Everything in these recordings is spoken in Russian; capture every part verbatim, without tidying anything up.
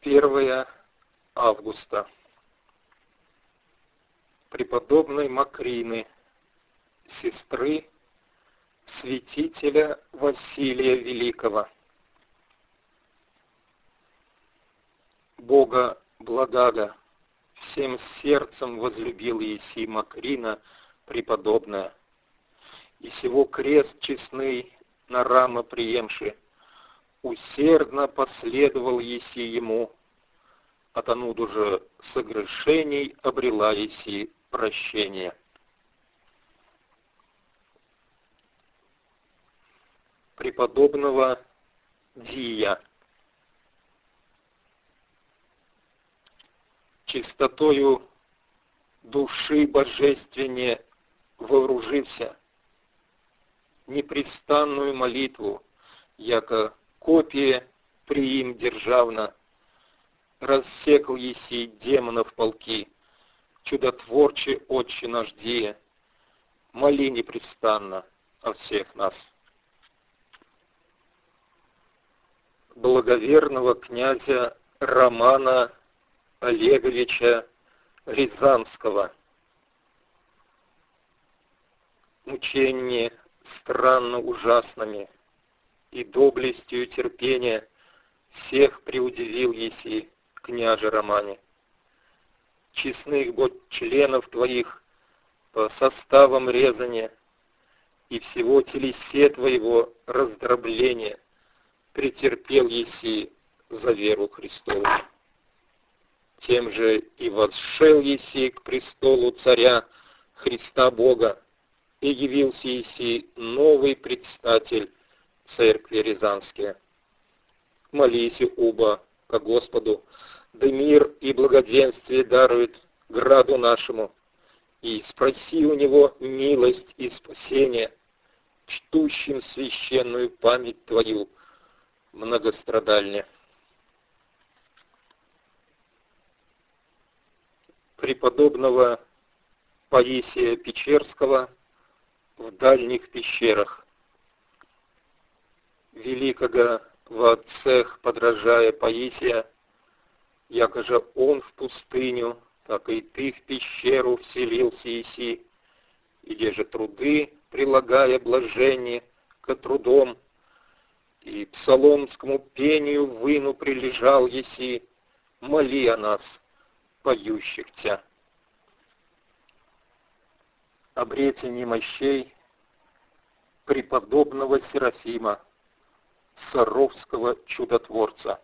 первое августа. Преподобной Макрины, сестры святителя Василия Великого. Бога благаго всем сердцем возлюбил еси Макрина преподобная, и сего крест честный на рамо приемши, усердно последовал еси ему, от онуду же согрешений обрела еси прощение. Преподобного Дия. Чистотою души божественне вооружився, непрестанную молитву, яко копие приим державно, рассекл еси демонов полки, чудотворче Отче наш Дия, моли непрестанно о всех нас. Благоверного князя Романа Олеговича Рязанского. Мучения странно ужасными и доблестью терпения всех преудивил еси, княже Романе. Честных бо членов твоих по составам резания и всего телесе твоего раздробления претерпел еси за веру Христову. Тем же и восшел еси к престолу царя Христа Бога, и явился еси новый предстатель церкви Рязанские. Молись, уба, ко Господу, да мир и благоденствие дарует граду нашему, и спроси у него милость и спасение, чтущим священную память твою многострадальне. Преподобного Паисия Печерского в дальних пещерах. Великого во отцех подражая Паисия, яко же он в пустыню, так и ты в пещеру вселился еси, и где же труды, прилагая блажение к трудом, и псаломскому пению выну прилежал еси, моли о нас, поющих тя. Обретение мощей преподобного Серафима, Саровского чудотворца.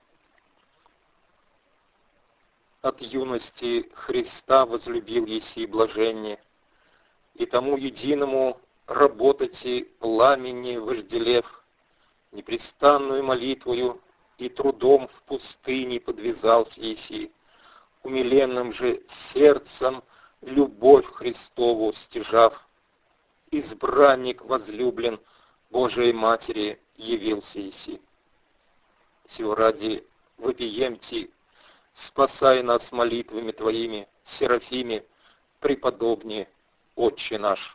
От юности Христа возлюбил еси блаженне, и тому единому работать и пламени вожделев, непрестанную молитвою и трудом в пустыне подвязался еси, умиленным же сердцем любовь Христову стяжав, избранник возлюблен Божией Матери явился еси. Сего ради вопиемти, спасай нас молитвами Твоими, Серафиме, преподобнее, Отче наш.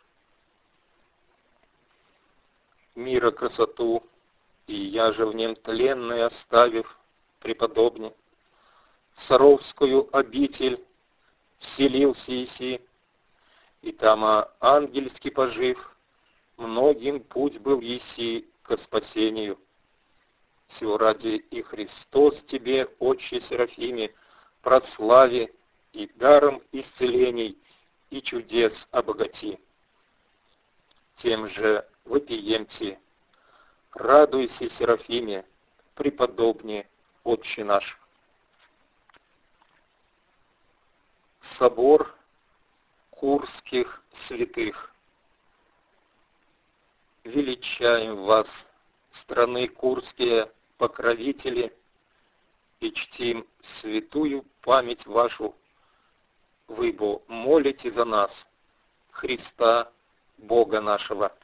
Мира красоту, и я же в нем тленной оставив, преподобне, в Саровскую обитель вселился еси, и там ангельски пожив, многим путь был еси ко спасению. Сего ради и Христос тебе, Отче Серафиме, прослави и даром исцелений и чудес обогати. Тем же вопиемте, радуйся, Серафиме, преподобне, Отче наш. Собор Курских святых. Величаем вас, страны курские покровители, и чтим святую память вашу. Вы бо молите за нас, Христа, Бога нашего.